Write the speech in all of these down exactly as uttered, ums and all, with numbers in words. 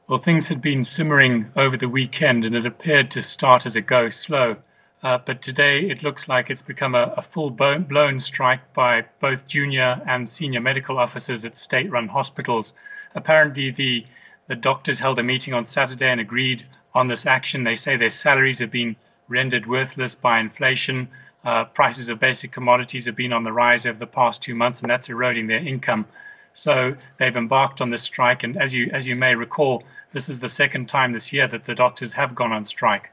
Well, things had been simmering over the weekend and it appeared to start as a go slow. Uh, but today it looks like it's become a, a full blown strike by both junior and senior medical officers at state-run hospitals. Apparently, the, the doctors held a meeting on Saturday and agreed on this action. They say their salaries have been rendered worthless by inflation. Uh, prices of basic commodities have been on the rise over the past two months, and that's eroding their income. So they've embarked on this strike, and as you as you may recall, this is the second time this year that the doctors have gone on strike.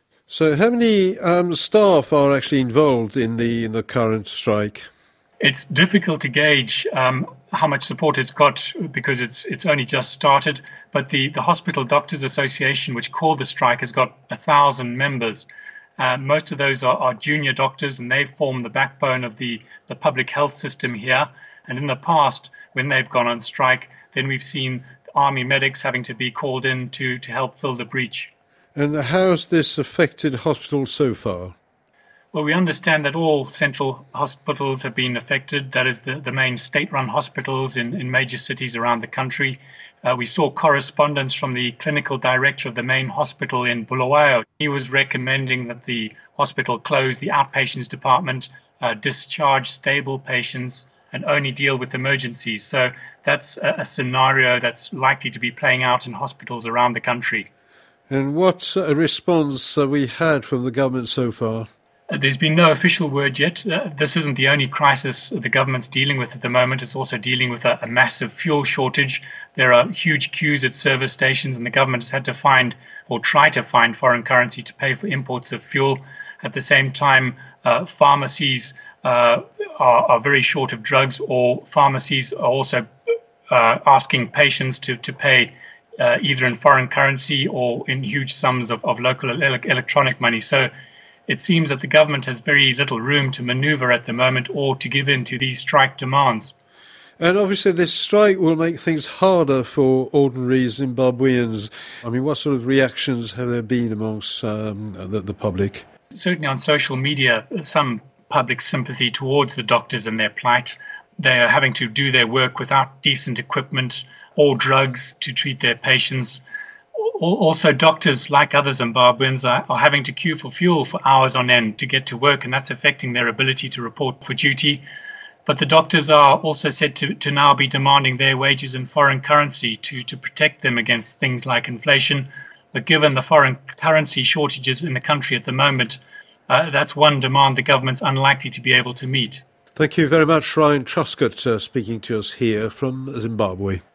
So how many um, staff are actually involved in the in the current strike? It's difficult to gauge um, how much support it's got because it's it's only just started. But the, the Hospital Doctors Association, which called the strike, has got a thousand members. Uh, most of those are, are junior doctors, and they form the backbone of the, the public health system here. And in the past, when they've gone on strike, then we've seen army medics having to be called in to, to help fill the breach. And how's this affected hospitals so far? Well, we understand that all central hospitals have been affected. That is the, the main state-run hospitals in, in major cities around the country. Uh, we saw correspondence from the clinical director of the main hospital in Bulawayo. He was recommending that the hospital close the outpatients department, uh, discharge stable patients, and only deal with emergencies. So that's a, a scenario that's likely to be playing out in hospitals around the country. And what uh, response have we had from the government so far? Uh, there's been no official word yet. Uh, this isn't the only crisis the government's dealing with at the moment. It's also dealing with a, a massive fuel shortage. There are huge queues at service stations, and the government has had to find or try to find foreign currency to pay for imports of fuel. At the same time, uh, pharmacies uh, are, are very short of drugs, or pharmacies are also uh, asking patients to, to pay uh, either in foreign currency or in huge sums of, of local ele- electronic money. So it seems that the government has very little room to maneuver at the moment or to give in to these strike demands. And obviously this strike will make things harder for ordinary Zimbabweans. I mean, what sort of reactions have there been amongst um, the, the public? Certainly on social media, some public sympathy towards the doctors and their plight. They are having to do their work without decent equipment or drugs to treat their patients. Also, doctors, like other Zimbabweans, are, are having to queue for fuel for hours on end to get to work, and that's affecting their ability to report for duty. But the doctors are also said to, to now be demanding their wages in foreign currency to, to protect them against things like inflation. But given the foreign currency shortages in the country at the moment, uh, that's one demand the government's unlikely to be able to meet. Thank you very much, Ryan Truscott, uh, speaking to us here from Zimbabwe.